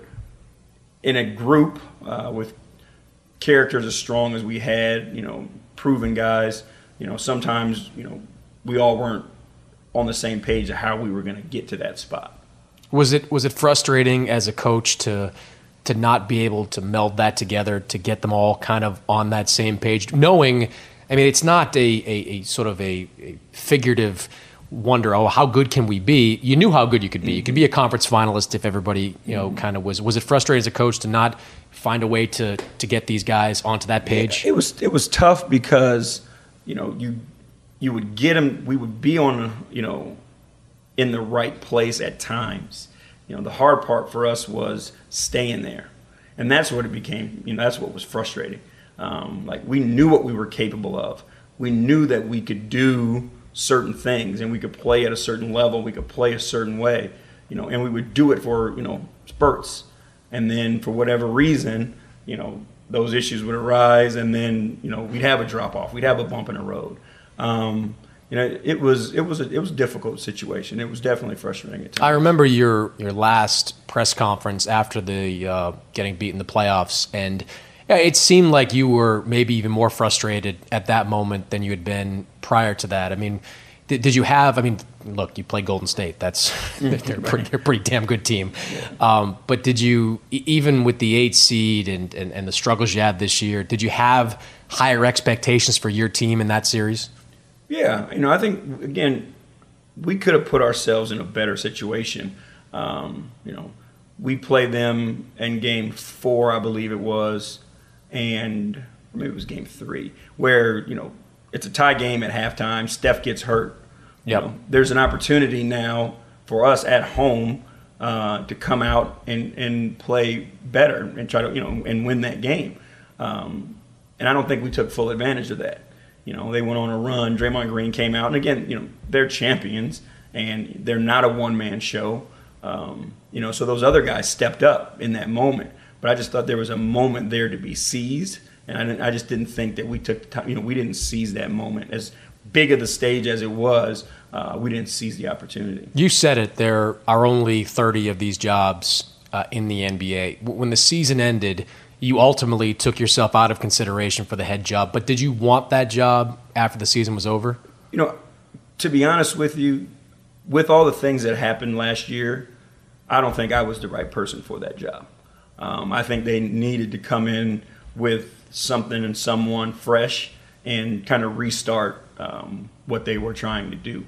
S6: in a group uh, with characters as strong as we had, you know, proven guys, you know, sometimes, you know, we all weren't on the same page of how we were going to get to that spot.
S4: Was it was it frustrating as a coach to to not be able to meld that together, to get them all kind of on that same page, knowing, I mean, it's not a, a, a sort of a, a figurative wonder, oh, how good can we be? You knew how good you could be. You could be a conference finalist if everybody, you know, kind of was. Was it frustrating as a coach to not find a way to to get these guys onto that page?
S6: Yeah, it was it was tough because, you know, you you would get them, we would be on, you know, in the right place at times. You know, the hard part for us was staying there. And that's what it became, you know, that's what was frustrating. Um, like, we knew what we were capable of. We knew that we could do certain things and we could play at a certain level, we could play a certain way, you know, and we would do it for, you know, spurts. And then for whatever reason, you know, those issues would arise, and then, you know, we'd have a drop off, we'd have a bump in the road. Um, you know, it was it was a, it was a difficult situation. It was definitely frustrating at times.
S4: I remember your your last press conference after the uh, getting beat in the playoffs, and yeah, it seemed like you were maybe even more frustrated at that moment than you had been prior to that. I mean, did, did you have? I mean, look, you play Golden State. That's they're a pretty, they're a pretty damn good team. Um, but did you, even with the eight seed and, and and the struggles you had this year, did you have higher expectations for your team in that series?
S6: Yeah, you know, I think, again, we could have put ourselves in a better situation. Um, you know, we played them in game four, I believe it was, and maybe it was game three, where, you know, it's a tie game at halftime. Steph gets hurt. You
S4: Yep.
S6: know, there's an opportunity now for us at home uh, to come out and, and play better and try to, you know, and win that game. Um, and I don't think we took full advantage of that. You know, they went on a run. Draymond Green came out. And again, you know, they're champions and they're not a one-man show. Um, you know, so those other guys stepped up in that moment. But I just thought there was a moment there to be seized. And I, didn't, I just didn't think that we took the time, you know, we didn't seize that moment. As big of the stage as it was, uh, we didn't seize the opportunity.
S4: You said it, there are only thirty of these jobs uh, in the N B A. When the season ended, you ultimately took yourself out of consideration for the head job. But did you want that job after the season was over?
S6: You know, to be honest with you, with all the things that happened last year, I don't think I was the right person for that job. Um, I think they needed to come in with something and someone fresh and kind of restart um, what they were trying to do.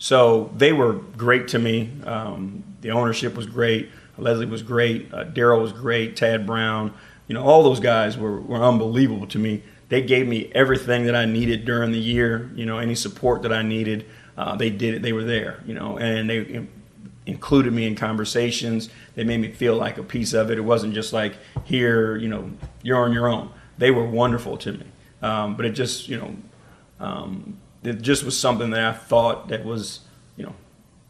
S6: So they were great to me. Um, the ownership was great. Leslie was great. Uh, Daryl was great. Tad Brown. You know, all those guys were, were unbelievable to me. They gave me everything that I needed during the year. You know, any support that I needed, uh, they did it. They were there, you know, and they in- included me in conversations. They made me feel like a piece of it. It wasn't just like, here, you know, you're on your own. They were wonderful to me. Um, but it just, you know, um, it just was something that I thought that was, you know,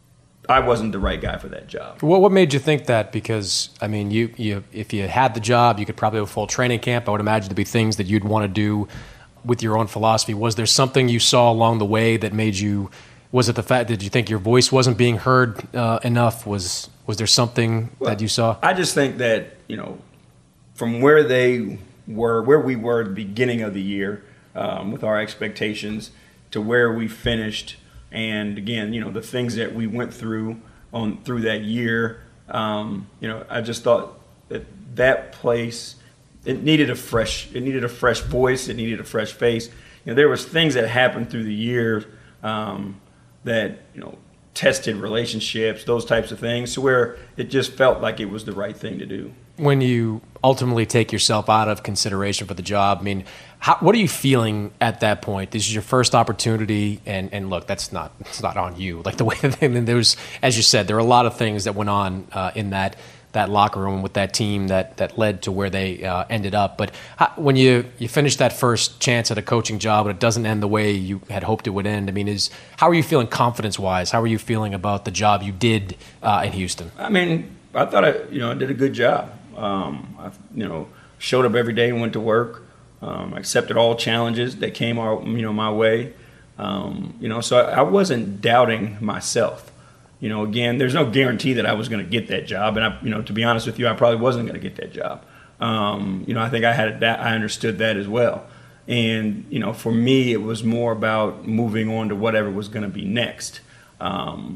S6: I wasn't the right guy for that job.
S4: What what made you think that? Because, I mean, you, you if you had the job, you could probably have a full training camp. I would imagine there'd be things that you'd want to do with your own philosophy. Was there something you saw along the way that made you, was it the fact, did you think your voice wasn't being heard uh, enough? Was was there something
S6: Well,
S4: that you saw?
S6: I just think that, you know, from where they were, where we were at the beginning of the year um, with our expectations to where we finished, and again, you know, the things that we went through on through that year, um, you know, I just thought that that place, it needed a fresh, it needed a fresh voice, it needed a fresh face. You know, there was things that happened through the year um, that, you know, tested relationships, those types of things, to where it just felt like it was the right thing to do.
S4: When you ultimately take yourself out of consideration for the job, I mean, how, what are you feeling at that point? This is your first opportunity, and, and look, that's not it's not on you. Like the way that they, there was, as you said, there were a lot of things that went on uh, in that that locker room with that team that that led to where they uh, ended up. But how, when you you finish that first chance at a coaching job and it doesn't end the way you had hoped it would end, I mean, is how are you feeling confidence wise? How are you feeling about the job you did uh, in Houston?
S6: I mean, I thought I, you know, I did a good job. Um, I, you know, showed up every day and went to work. Um, accepted all challenges that came our, you know, my way. Um, you know, so I, I wasn't doubting myself. You know, again, there's no guarantee that I was going to get that job, and I, you know, to be honest with you, I probably wasn't going to get that job. Um, you know, I think I had that. I understood that as well. And you know, for me, it was more about moving on to whatever was going to be next. Um,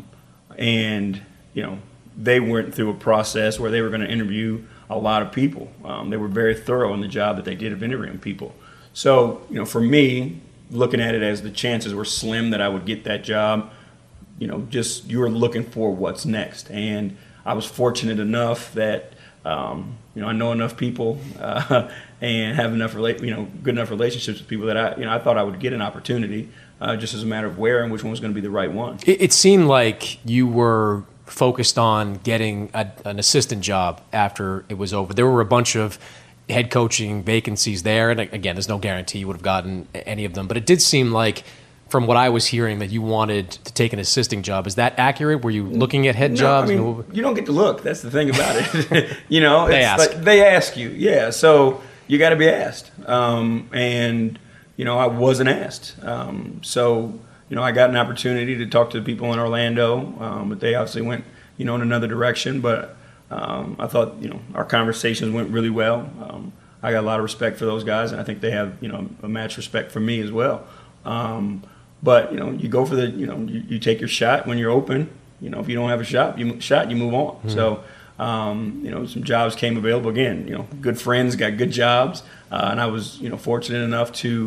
S6: and you know, they went through a process where they were going to interview a lot of people. Um, they were very thorough in the job that they did of interviewing people. So, you know, for me, looking at it as the chances were slim that I would get that job, you know, just you were looking for what's next. And I was fortunate enough that, um, you know, I know enough people uh, and have enough, rela- you know, good enough relationships with people that I, you know, I thought I would get an opportunity uh, just as a matter of where and which one was going to be the right one.
S4: It, it seemed like you were focused on getting a, an assistant job after it was over. There were a bunch of head coaching vacancies there, and again, there's no guarantee you would have gotten any of them, but it did seem like, from what I was hearing, that you wanted to take an assisting job. Is that accurate? Were you looking at head
S6: no,
S4: jobs?
S6: I mean, you don't get to look. That's the thing about it. you know,
S4: they
S6: it's
S4: ask.
S6: Like, they ask you, yeah. So you got to be asked, um, and you know, I wasn't asked. Um, so you know, I got an opportunity to talk to the people in Orlando, um, but they obviously went, you know, in another direction. But um, I thought, you know, our conversations went really well. Um, I got a lot of respect for those guys, and I think they have, you know, a match respect for me as well. Um, but you know, you go for the, you know, you, you take your shot when you're open. You know, if you don't have a shot, you shot, you move on. Mm-hmm. So, um, you know, some jobs came available again. You know, good friends got good jobs, uh, and I was, you know, fortunate enough to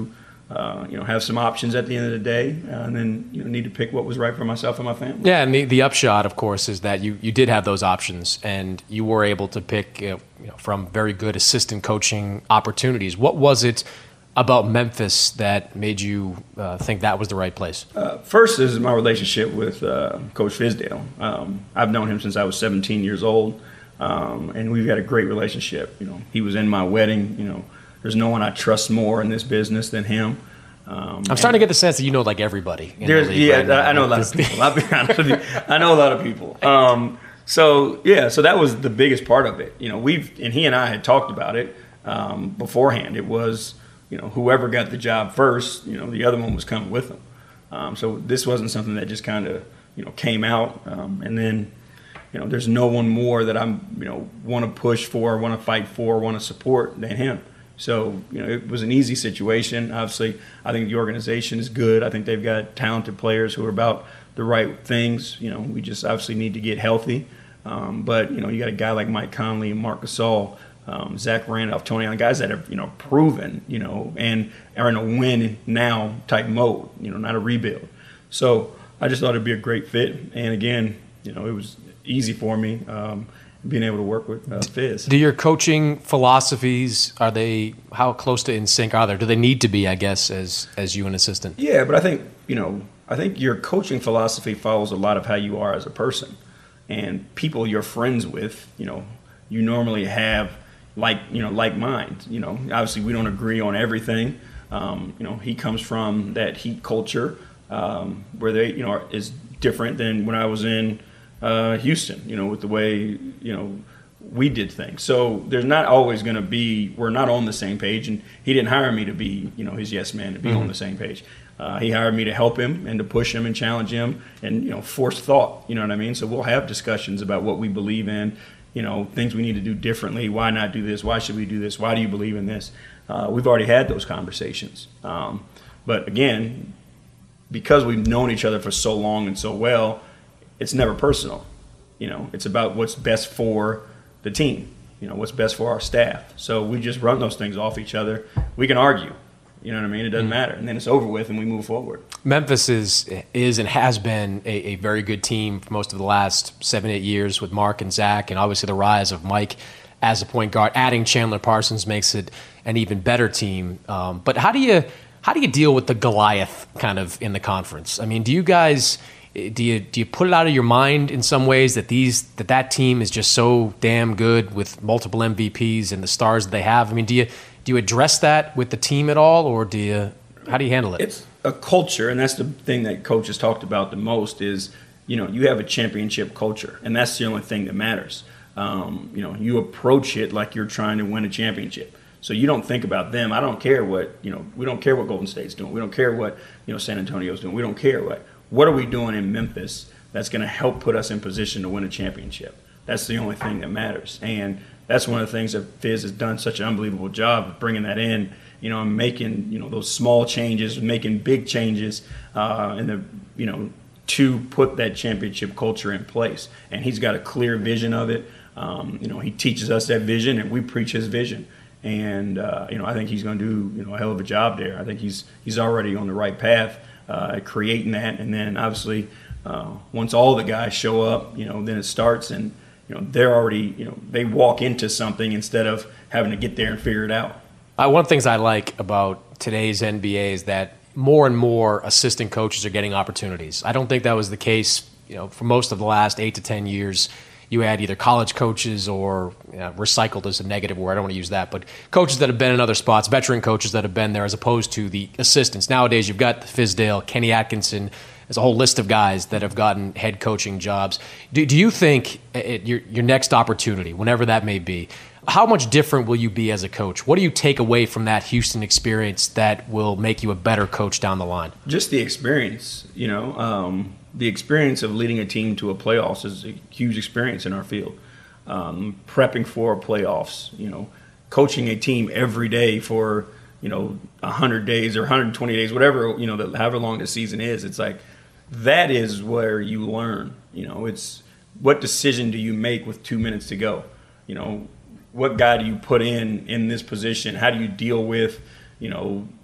S6: uh, you know, have some options at the end of the day, uh, and then you know need to pick what was right for myself and my family.
S4: Yeah, and the, the upshot, of course, is that you, you did have those options, and you were able to pick uh, you know, from very good assistant coaching opportunities. What was it about Memphis that made you uh, think that was the right place?
S6: Uh, first is my relationship with uh, Coach Fizdale. Um, I've known him since I was seventeen years old, um, and we've had a great relationship. You know, he was in my wedding. You know, there's no one I trust more in this business than him. Um,
S4: I'm starting to get the sense that you know like everybody. In
S6: there's,
S4: the league
S6: yeah,
S4: right now.
S6: I know a lot of people. I'll be honest with you. I know a lot of people. Um, so yeah, so that was the biggest part of it. You know, we've and he and I had talked about it um, beforehand. It was, you know, whoever got the job first, you know, the other one was coming with them. Um, so this wasn't something that just kind of, you know, came out. Um, and then, you know, there's no one more that I'm, you know, want to push for, want to fight for, want to support than him. So, you know, it was an easy situation. Obviously, I think the organization is good. I think they've got talented players who are about the right things. You know, we just obviously need to get healthy. Um, but, you know, you got a guy like Mike Conley and Marc Gasol, Um, Zach Randolph, Tony Allen, guys that have, you know, proven, you know, and are in a win now type mode, you know, not a rebuild. So I just thought it'd be a great fit. And again, you know, it was easy for me um, being able to work with uh, Fizz.
S4: Do your coaching philosophies, are they, how close to in sync are they? Do they need to be, I guess, as as you an assistant?
S6: Yeah, but I think, you know, I think your coaching philosophy follows a lot of how you are as a person. And people you're friends with, you know, you normally have like, you know, like mind. You know, obviously we don't agree on everything. Um, you know, he comes from that Heat culture um, where they, you know, are, is different than when I was in uh, Houston, you know, with the way, you know, we did things. So there's not always going to be, we're not on the same page. And he didn't hire me to be, you know, his yes man, to be mm-hmm. on the same page. Uh, he hired me to help him and to push him and challenge him and, you know, force thought, you know what I mean? So we'll have discussions about what we believe in, you know, things we need to do differently. Why not do this? Why should we do this? Why do you believe in this? Uh, we've already had those conversations. Um, but again, because we've known each other for so long and so well, it's never personal. You know, it's about what's best for the team, you know, what's best for our staff. So we just run those things off each other. We can argue. You know what I mean? It doesn't matter. And then it's over with and we move forward.
S4: Memphis is is and has been a, a very good team for most of the last seven, eight years with Mark and Zach, and obviously the rise of Mike as a point guard. Adding Chandler Parsons makes it an even better team. Um, but how do you how do you deal with the Goliath kind of in the conference? I mean, do you guys do you do you put it out of your mind in some ways that these that that team is just so damn good with multiple M V Ps and the stars that they have? I mean, do you Do you address that with the team at all, or do you? How do you handle it?
S6: It's a culture, and that's the thing that coaches talked about the most. Is you know you have a championship culture, and that's the only thing that matters. Um, you know, you approach it like you're trying to win a championship. So you don't think about them. I don't care what you know. We don't care what Golden State's doing. We don't care what you know San Antonio's doing. We don't care what. What are we doing in Memphis that's going to help put us in position to win a championship? That's the only thing that matters, and that's one of the things that Fizz has done such an unbelievable job of bringing that in, you know, and making, you know, those small changes, making big changes, uh, and the, you know, to put that championship culture in place. And he's got a clear vision of it. Um, you know, he teaches us that vision, and we preach his vision. And uh, you know, I think he's going to do, you know, a hell of a job there. I think he's he's already on the right path, uh, creating that. And then obviously, uh, once all the guys show up, you know, then it starts and. You know, they're already, you know, they walk into something instead of having to get there and figure it out.
S4: Uh, one of the things I like about today's N B A is that more and more assistant coaches are getting opportunities. I don't think that was the case, you know, for most of the last eight to ten years. You had either college coaches or you know, recycled is a negative word. I don't want to use that, but coaches that have been in other spots, veteran coaches that have been there as opposed to the assistants. Nowadays, you've got Fizdale, Kenny Atkinson. There's a whole list of guys that have gotten head coaching jobs. Do, do you think it, your, your next opportunity, whenever that may be, how much different will you be as a coach? What do you take away from that Houston experience that will make you a better coach down the line?
S6: Just the experience, you know. Um, the experience of leading a team to a playoffs is a huge experience in our field. Um, prepping for playoffs, you know, coaching a team every day for, you know, one hundred days or one hundred twenty days, whatever, you know, the, however long the season is. It's like, that is where you learn, you know, it's what decision do you make with two minutes to go? You know, what guy do you put in in this position? How do you deal with, you know,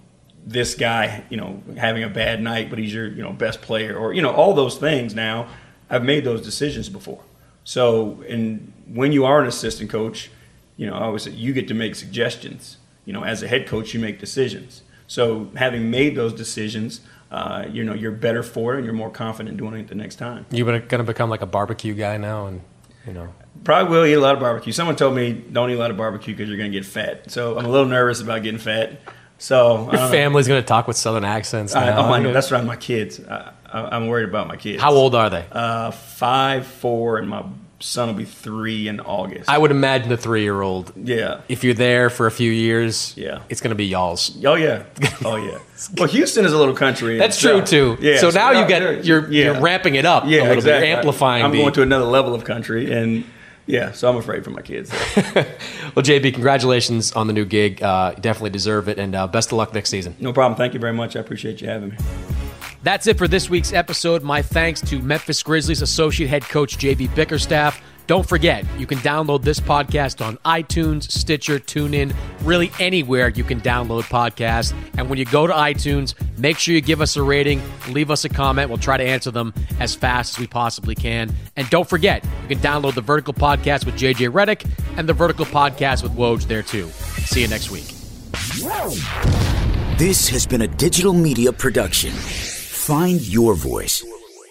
S6: this guy, you know, having a bad night, but he's your, you know, best player, or, you know, all those things now. I've made those decisions before. So, and when you are an assistant coach, you know, I always say you get to make suggestions. You know, as a head coach, you make decisions. So having made those decisions, uh, you know, you're better for it and you're more confident doing it the next time.
S4: You're going to become like a barbecue guy now, and, you know.
S6: Probably will eat a lot of barbecue. Someone told me don't eat a lot of barbecue because you're going to get fat. So I'm a little nervous about getting fat. So
S4: your family's going to talk with Southern accents now.
S6: I, oh, I know. That's right. My kids. I, I, I'm worried about my kids.
S4: How old are they?
S6: Uh, five, four, and my son will be three in August.
S4: I would imagine the three-year-old.
S6: Yeah.
S4: If you're there for a few years,
S6: yeah,
S4: it's going to be y'all's.
S6: Oh yeah. Oh yeah. Well, Houston is a little country.
S4: That's true too. Yeah. So, so now you get you're yeah. you're ramping it up
S6: yeah,
S4: a little
S6: exactly.
S4: bit. You're amplifying.
S6: I'm
S4: the...
S6: going to another level of country, and yeah, so I'm afraid for my kids.
S4: Well, J B, congratulations on the new gig. Uh, you definitely deserve it, and uh, best of luck next season.
S6: No problem. Thank you very much. I appreciate you having me.
S4: That's it for this week's episode. My thanks to Memphis Grizzlies associate head coach J B Bickerstaff. Don't forget, you can download this podcast on iTunes, Stitcher, TuneIn, really anywhere you can download podcasts. And when you go to iTunes, make sure you give us a rating, leave us a comment. We'll try to answer them as fast as we possibly can. And don't forget, you can download the Vertical Podcast with J J Redick and the Vertical Podcast with Woj there too. See you next week.
S5: This has been a digital media production. Find your voice.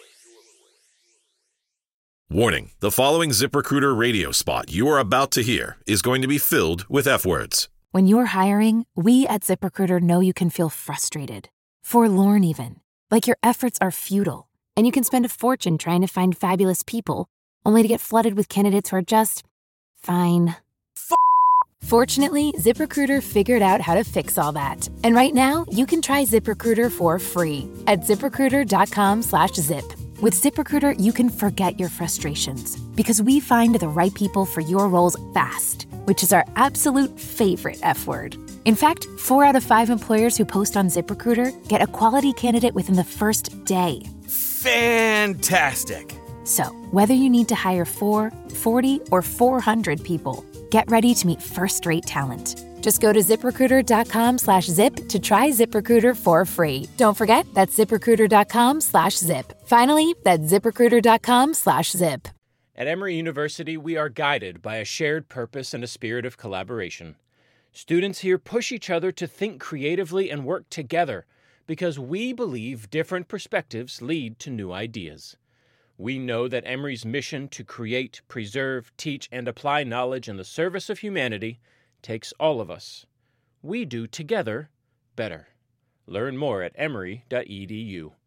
S2: Warning, the following ZipRecruiter radio spot you are about to hear is going to be filled with F-words.
S7: When you're hiring, we at ZipRecruiter know you can feel frustrated, forlorn even, like your efforts are futile, and you can spend a fortune trying to find fabulous people, only to get flooded with candidates who are just fine. F- Fortunately, ZipRecruiter figured out how to fix all that. And right now, you can try ZipRecruiter for free at ZipRecruiter.com slash zip. With ZipRecruiter, you can forget your frustrations because we find the right people for your roles fast, which is our absolute favorite F word. In fact, four out of five employers who post on ZipRecruiter get a quality candidate within the first day.
S8: Fantastic.
S7: So, whether you need to hire four, forty, or four hundred people, get ready to meet first-rate talent. Just go to ZipRecruiter.com slash zip to try ZipRecruiter for free. Don't forget, that's ZipRecruiter.com slash zip. Finally, that's ZipRecruiter.com slash zip.
S9: At Emory University, we are guided by a shared purpose and a spirit of collaboration. Students here push each other to think creatively and work together because we believe different perspectives lead to new ideas. We know that Emory's mission to create, preserve, teach, and apply knowledge in the service of humanity takes all of us. We do together better. Learn more at emory dot e d u.